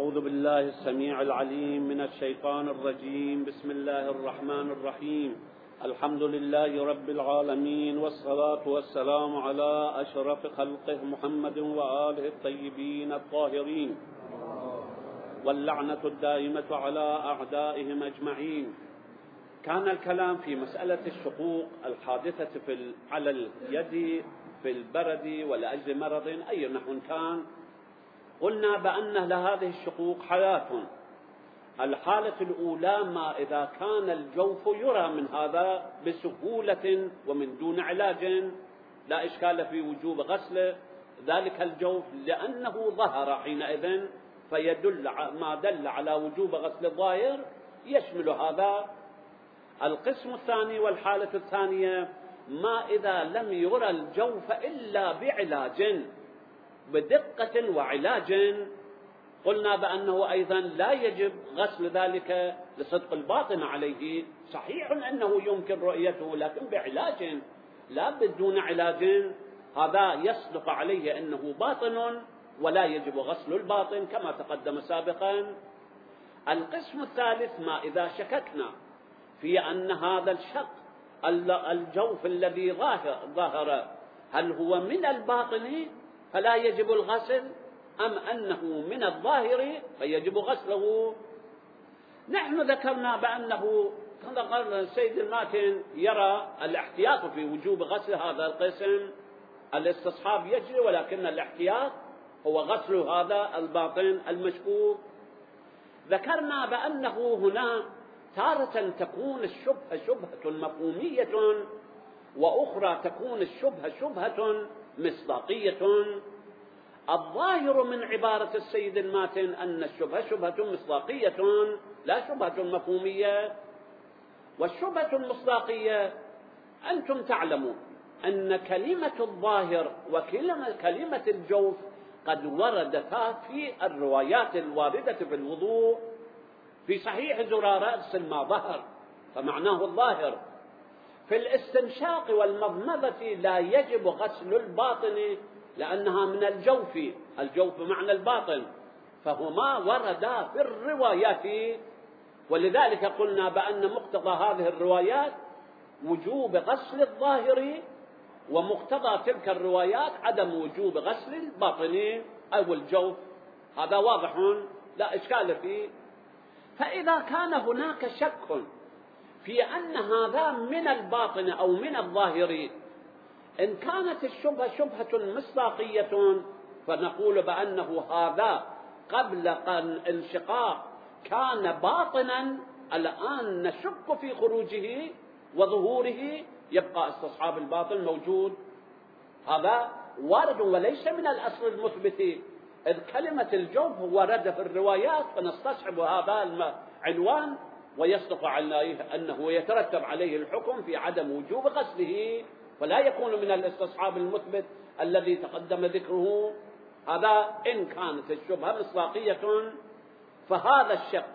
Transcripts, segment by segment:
أعوذ بالله السميع العليم من الشيطان الرجيم. بسم الله الرحمن الرحيم. الحمد لله رب العالمين، والصلاة والسلام على أشرف خلقه محمد وآله الطيبين الطاهرين، واللعنة الدائمة على أعدائهم أجمعين. كان الكلام في مسألة الشقوق الحادثة على اليد في البرد ولأجل مرض أي نحو كان. قلنا بأن لهذه الشقوق حالات. الحالة الأولى ما إذا كان الجوف يرى من هذا بسهولة ومن دون علاج، لا إشكال في وجوب غسل ذلك الجوف لأنه ظهر حينئذ، فيدل ما دل على وجوب غسل الظاهر يشمل هذا. القسم الثاني والحالة الثانية ما إذا لم يرى الجوف إلا بعلاج بدقة وعلاج. قلنا بأنه أيضا لا يجب غسل ذلك لصدق الباطن عليه. صحيح أنه يمكن رؤيته لكن بعلاج، لا بدون علاج هذا يصدق عليه أنه باطن ولا يجب غسل الباطن كما تقدم سابقا. القسم الثالث ما إذا شككنا في أن هذا الشق الجوف الذي ظاهر هل هو من الباطن فلا يجب الغسل أم أنه من الظاهر فيجب غسله. نحن ذكرنا بأنه قال السيد الماتن يرى الاحتياط في وجوب غسل هذا القسم، الاستصحاب يجري ولكن الاحتياط هو غسل هذا الباطن المشكوك. ذكرنا بأنه هنا تارة تكون الشبهة شبهة مفهومية، وأخرى تكون الشبهة شبهة مصداقية. الظاهر من عبارة السيد الماتن أن الشبهة شبهة مصداقية لا شبهة مفهومية. والشبهة المصداقية أنتم تعلمون أن كلمة الظاهر وكلمة الجوف قد وردتا في الروايات الواردة في الوضوء. في صحيح زرارة اغسل ما ظهر فمعناه الظاهر. في الاستنشاق والمضمضة لا يجب غسل الباطن لأنها من الجوف، الجوف بمعنى الباطن، فهما وردا في الروايات. ولذلك قلنا بأن مقتضى هذه الروايات وجوب غسل الظاهر، ومقتضى تلك الروايات عدم وجوب غسل الباطن أو الجوف. هذا واضح لا إشكال فيه. فإذا كان هناك شك في أن هذا من الباطن أو من الظاهر، إن كانت الشبهة شبهة مصداقية فنقول بأنه هذا قبل الانشقاق كان باطنا، الآن نشك في خروجه وظهوره يبقى استصحاب الباطن موجود. هذا وارد وليس من الأصل المثبت، إذ كلمة الجوف ورد في الروايات فنستصحب هذا العنوان ويصدق عليه أنه يترتب عليه الحكم في عدم وجوب غسله، فلا يكون من الاستصحاب المثبت الذي تقدم ذكره. هذا إن كانت الشبهة مصداقية. فهذا الشق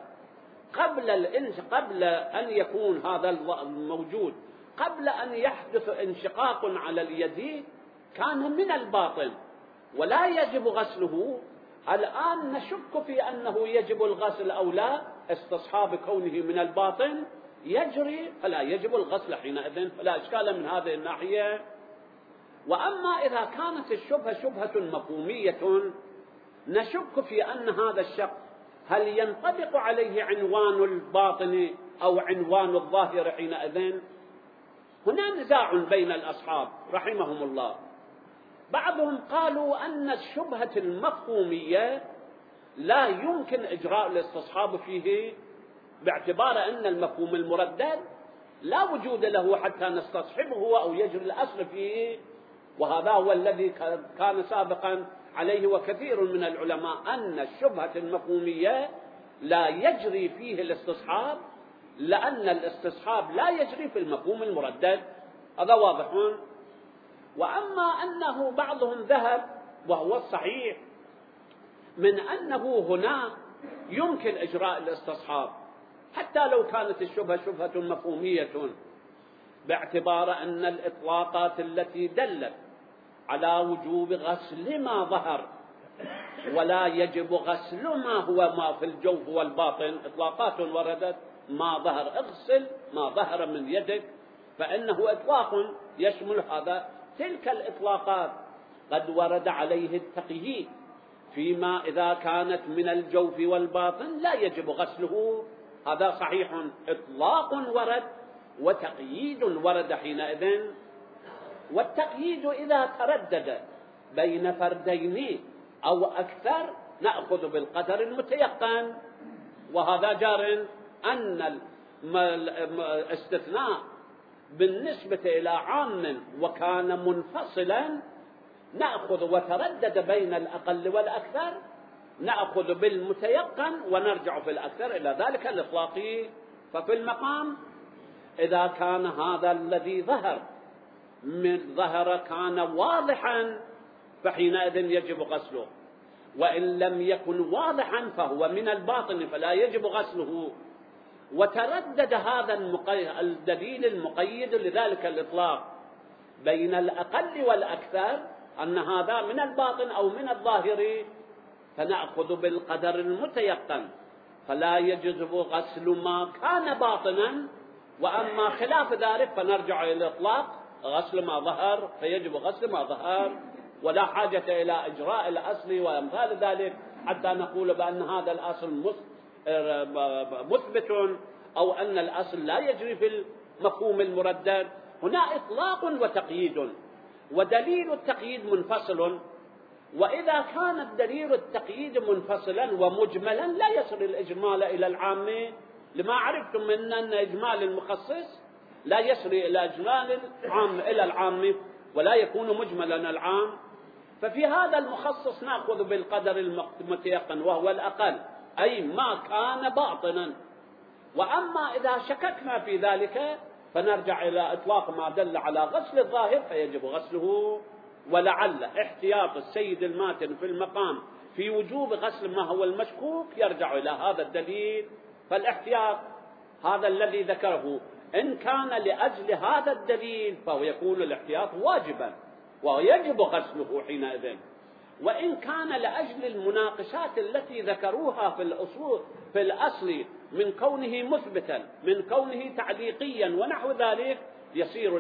قبل أن يكون هذا الموجود، قبل أن يحدث انشقاق على اليد كان من الباطن ولا يجب غسله. الآن نشك في أنه يجب الغسل أو لا، استصحاب كونه من الباطن يجري فلا يجب الغسل حينئذ، فلا إشكال من هذه الناحية. وأما إذا كانت الشبهة شبهة مفهومية نشك في أن هذا الشق هل ينطبق عليه عنوان الباطن أو عنوان الظاهر حينئذ. هنا نزاع بين الأصحاب رحمهم الله. بعضهم قالوا أن الشبهة المفهومية لا يمكن إجراء الاستصحاب فيه، باعتبار أن المفهوم المردد لا وجود له حتى نستصحبه أو يجري الأصل فيه. وهذا هو الذي كان سابقا عليه وكثير من العلماء، أن الشبهة المفهومية لا يجري فيه الاستصحاب لأن الاستصحاب لا يجري في المفهوم المردد. هذا واضح. وأما أنه بعضهم ذهب وهو الصحيح من أنه هنا يمكن إجراء الاستصحاب حتى لو كانت الشبهة شبهة مفهومية، باعتبار أن الإطلاقات التي دلت على وجوب غسل ما ظهر ولا يجب غسل ما في الجوف والباطن. إطلاقات وردت: ما ظهر اغسل ما ظهر من يدك، فإنه إطلاق يشمل هذا. تلك الإطلاقات قد ورد عليه التقييد، فيما إذا كانت من الجوف والباطن لا يجب غسله. هذا صحيح، إطلاق ورد وتقييد ورد حينئذ. والتقييد إذا تردد بين فردين أو أكثر نأخذ بالقدر المتيقن، وهذا جار. أن الاستثناء بالنسبة إلى عام وكان منفصلا نأخذ، وتردد بين الأقل والأكثر نأخذ بالمتيقن ونرجع في الأكثر إلى ذلك الإطلاقي. ففي المقام إذا كان هذا الذي ظهر كان واضحا فحينئذ يجب غسله، وإن لم يكن واضحا فهو من الباطن فلا يجب غسله. وتردد هذا الدليل المقيد لذلك الإطلاق بين الأقل والأكثر أن هذا من الباطن أو من الظاهر، فنأخذ بالقدر المتيقن، فلا يجب غسل ما كان باطنا. وأما خلاف ذلك فنرجع إلى الإطلاق: غسل ما ظهر فيجب غسل ما ظهر، ولا حاجة إلى إجراء الأصل وأمثال ذلك حتى نقول بأن هذا الأصل مثبت أو أن الأصل لا يجري في المفهوم المردد. هنا إطلاق وتقييد، ودليل التقييد منفصل. وإذا كان الدليل التقييد منفصلا ومجملا لا يصل الإجمال إلى العام، لما عرفتم من أن إجمال المخصص لا يسري إلى إجمال العام إلى العام، ولا يكون مجملا العام. ففي هذا المخصص نأخذ بالقدر المتيقن وهو الأقل، أي ما كان باطنا. وأما إذا شككنا في ذلك فنرجع إلى إطلاق ما دل على غسل الظاهر فيجب غسله. ولعل احتياط السيد الماتن في المقام في وجوب غسل ما هو المشكوك يرجع إلى هذا الدليل. فالاحتياط هذا الذي ذكره إن كان لأجل هذا الدليل فهو يكون الاحتياط واجبا ويجب غسله حينئذ. وإن كان لأجل المناقشات التي ذكروها في الأصل من كونه مثبتا من كونه تعليقيا ونحو ذلك يصير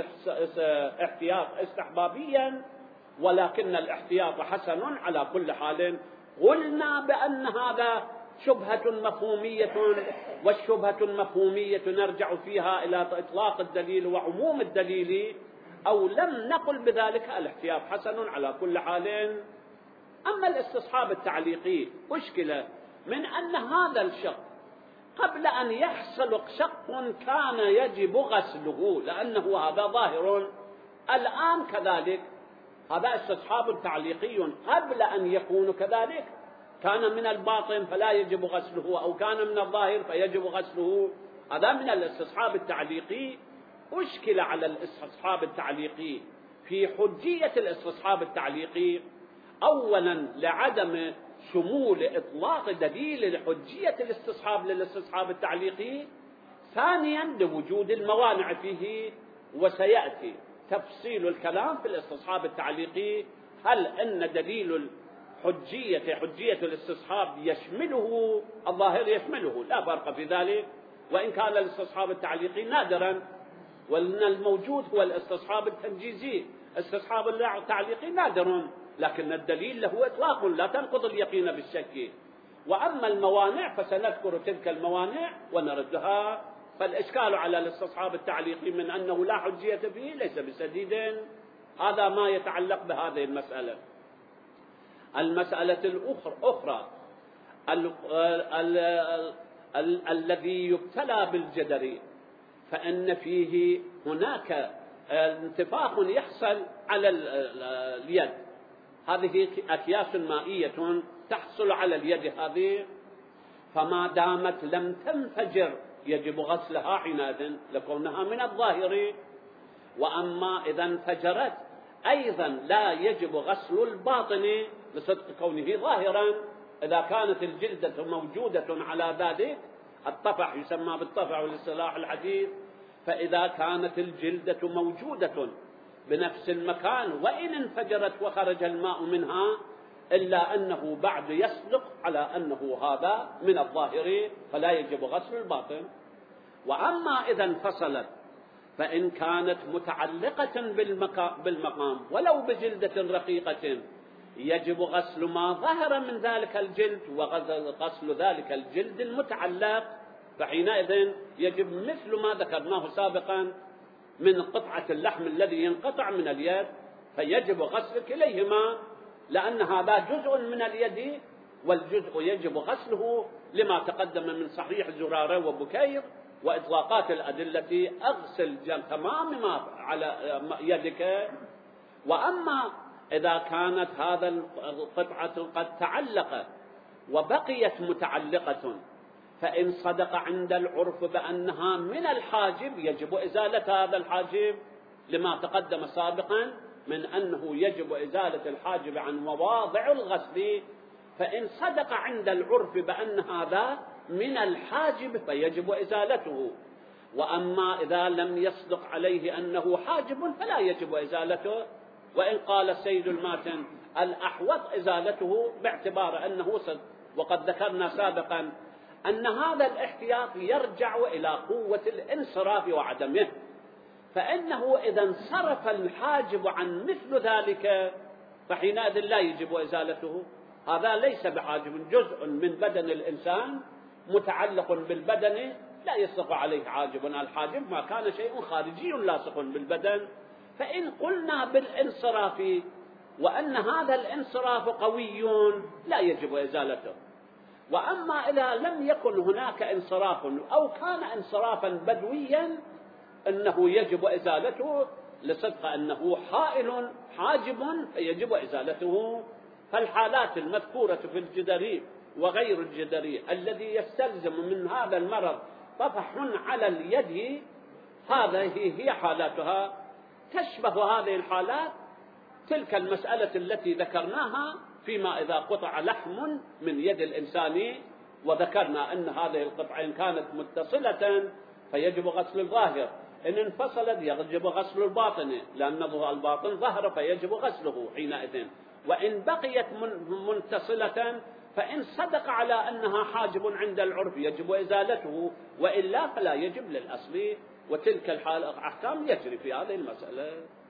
الاحتياط استحبابيا، ولكن الاحتياط حسن على كل حال. قلنا بأن هذا شبهة مفهومية، والشبهة المفهومية نرجع فيها إلى إطلاق الدليل وعموم الدليل، أو لم نقل بذلك الاحتياط حسن على كل حال. أما الاستصحاب التعليقي أشكل من أن هذا الشق قبل أن يحصل شق كان يجب غسله لأنه هذا ظاهر، الآن كذلك هذا استصحاب تعليقي قبل أن يكون كذلك كان من الباطن فلا يجب غسله، أو كان من الظاهر فيجب غسله. هذا من الاستصحاب التعليقي. أشكل على الاستصحاب التعليقي في حجية الاستصحاب التعليقي، أولا لعدم شمول إطلاق دليل لحجية الاستصحاب للاستصحاب التعليقي، ثانيا لوجود الموانع فيه. وسيأتي تفصيل الكلام في الاستصحاب التعليقي، هل أن دليل حجية الاستصحاب يشمله الظاهر يشمله، لا فرق في ذلك، وإن كان الاستصحاب التعليقي نادرا، وأن الموجود هو الاستصحاب التنجيزي. استصحاب التعليقي نادر، لكن الدليل له إطلاق لا تنقض اليقين بالشك. وأما الموانع فسنذكر تلك الموانع ونردها. فالإشكال على الاستصحاب التعليقي من أنه لا حجية فيه ليس بسديد. هذا ما يتعلق بهذه المسألة. المسألة الأخرى الذي يبتلى بالجدري، فإن فيه هناك انتفاخ يحصل على اليد، هذه أكياس مائية تحصل على اليد هذه، فما دامت لم تنفجر يجب غسلها حينئذ لكونها من الظاهر. وأما إذا انفجرت أيضا لا يجب غسل الباطن لصدق كونه ظاهرا. إذا كانت الجلدة موجودة على ذلك، الطفح يسمى بالطفح والاصطلاح الحديث، فإذا كانت الجلدة موجودة بنفس المكان وإن انفجرت وخرج الماء منها إلا أنه بعد يصدق على أنه هذا من الظاهر فلا يجب غسل الباطن. وأما إذا انفصلت فإن كانت متعلقة بالمقام ولو بجلدة رقيقة يجب غسل ما ظهر من ذلك الجلد وغسل ذلك الجلد المتعلق، فحينئذ يجب مثل ما ذكرناه سابقا من قطعة اللحم الذي ينقطع من اليد، فيجب غسل كليهما لأن هذا جزء من اليد والجزء يجب غسله لما تقدم من صحيح زرارة وبكير وإطلاقات الأدلة أغسل تمام ما على يدك. وأما إذا كانت هذا القطعة قد تعلق وبقيت متعلقة فإن صدق عند العرف بأنها من الحاجب يجب إزالة هذا الحاجب لما تقدم سابقا من أنه يجب إزالة الحاجب عن مواضع الغسل. فإن صدق عند العرف بأن هذا من الحاجب فيجب إزالته. وأما إذا لم يصدق عليه أنه حاجب فلا يجب إزالته. وإن قال السيد الماتن الأحوط إزالته باعتبار أنه صدق، وقد ذكرنا سابقا أن هذا الاحتياط يرجع إلى قوة الانصراف وعدمه، فإنه إذا انصرف الحاجب عن مثل ذلك فحينئذ لا يجب إزالته. هذا ليس بحاجب، جزء من بدن الإنسان متعلق بالبدن لا يصدق عليه حاجب. الحاجب ما كان شيء خارجي لاصق بالبدن. فإن قلنا بالانصراف وأن هذا الانصراف قوي لا يجب إزالته. وأما إذا لم يكن هناك انصراف أو كان انصرافا بدويا أنه يجب إزالته لصدق أنه حائل حاجب فيجب إزالته. فالحالات المذكورة في الجدري وغير الجدري الذي يستلزم من هذا المرض طفح على اليد هذه هي حالاتها، تشبه هذه الحالات تلك المسألة التي ذكرناها فيما إذا قطع لحم من يد الإنسان وذكرنا أن هذه القطعين كانت متصلة فيجب غسل الظاهر، إن انفصلت يجب غسل الباطن لأن الباطن ظهر فيجب غسله حينئذ. وإن بقيت منتصلة فإن صدق على أنها حاجب عند العرف يجب إزالته، وإلا فلا يجب للأصل. وتلك الحالة أحكام يجري في هذه المسألة.